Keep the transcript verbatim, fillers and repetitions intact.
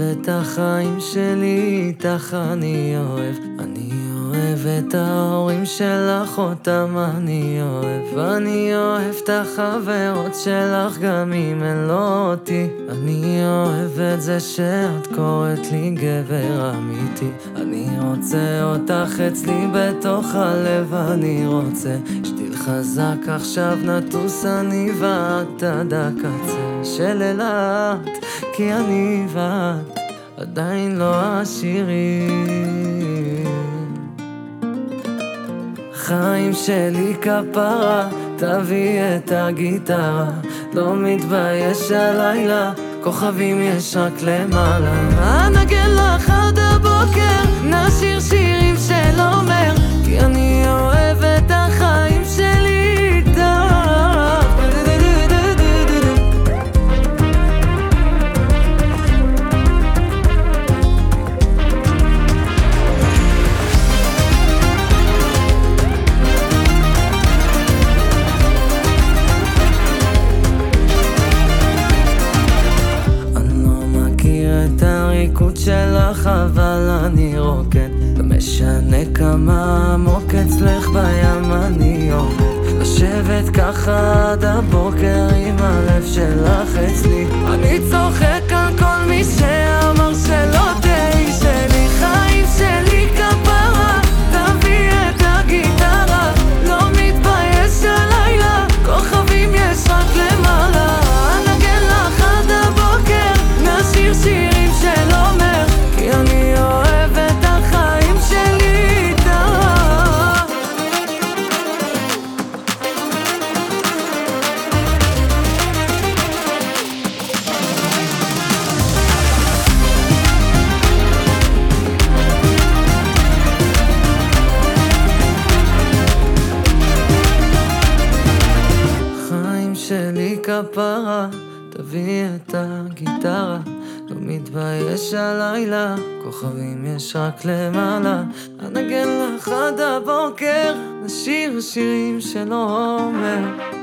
את החיים שלי, איתך אני אוהב. אני אוהב את ההורים שלך, אותם אני אוהב. אני אוהב את החברות שלך, גם אם הן לא אותי. אני אוהב את זה שאת קוראת לי גבר אמיתי. אני רוצה אותך אצלי בתוך הלב, אני רוצה שתיל חזק עכשיו נטוס אני ואת עד הקצה של אילת, כי אני ואת עדיין לא עשירים. חיים שלי כפרה, תביא את הגיטרה, לא מתבייש הלילה, כוכבים יש רק למעלה. אנגן לך עד הבוקר, נשיר שירים של עומר, כי אני אוהב את החיים שלי איתך. הריקוד שלך אבל אני רוקד, לא משנה כמה עמוק אצלך בים אני עומד, לשבת ככה עד הבוקר עם הלב שלך אצלי. אני צוחק על כל מי שאמר שלא תהי שלי. חיים שלי כפרה, תביא את הגיטרה, לא מתבייש הלילה, כוכבים יש רק למעלה. אנגן לך עד הבוקר, נשיר שירים של עומר, כי אני אוהב את החיים שלי איתך. חיים שלי כפרה, תביא את הגיטרה, לא מתבייש הלילה, כוכבים יש רק למעלה. אנגן לך עד הבוקר, נשיר שירים של עומר.